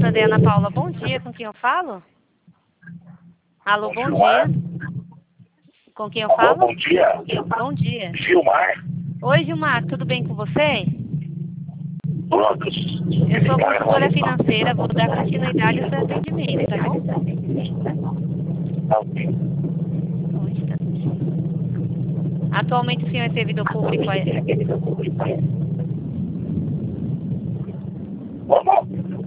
Sandra e Ana Paula, bom dia, com quem eu falo? Alô, bom dia. Com quem eu falo? Bom dia. Bom dia. Gilmar. Oi, Gilmar, tudo bem com você? Todos. Eu sou consultora financeira, vou dar continuidade ao seu atendimento, tá bom? Só um instante. Atualmente o senhor é servidor público? Como?